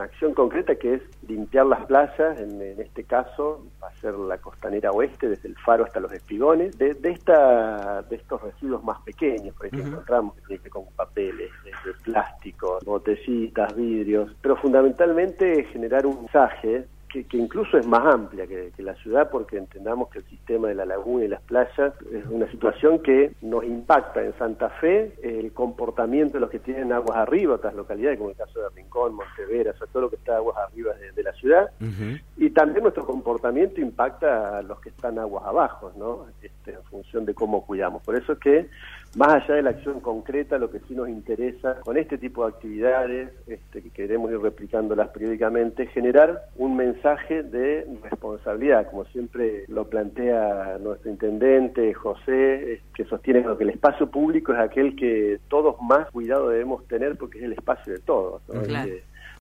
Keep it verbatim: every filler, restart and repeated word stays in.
acción concreta que es limpiar las playas, en, en este caso va a ser la costanera oeste, desde el Faro hasta los Espigones, de, de, esta, de estos residuos más pequeños, por ejemplo, uh-huh. encontramos que tiene que ver con papeles, de, de plástico, botellitas, vidrios, pero fundamentalmente generar un mensaje Que, que incluso es más amplia que, que la ciudad, porque entendamos que el sistema de la laguna y las playas es una situación que nos impacta en Santa Fe, el comportamiento de los que tienen aguas arriba, otras localidades como el caso de Rincón, Montevera, o sea, todo lo que está aguas arriba de, de la ciudad, uh-huh. y también nuestro comportamiento impacta a los que están aguas abajo, ¿no? Este, en función de cómo cuidamos. Por eso es que, más allá de la acción concreta, lo que sí nos interesa con este tipo de actividades, este, que queremos ir replicándolas periódicamente, generar un mensaje de responsabilidad, como siempre lo plantea nuestro intendente José, que sostiene que el espacio público es aquel que todos más cuidado debemos tener porque es el espacio de todos, ¿no? Claro.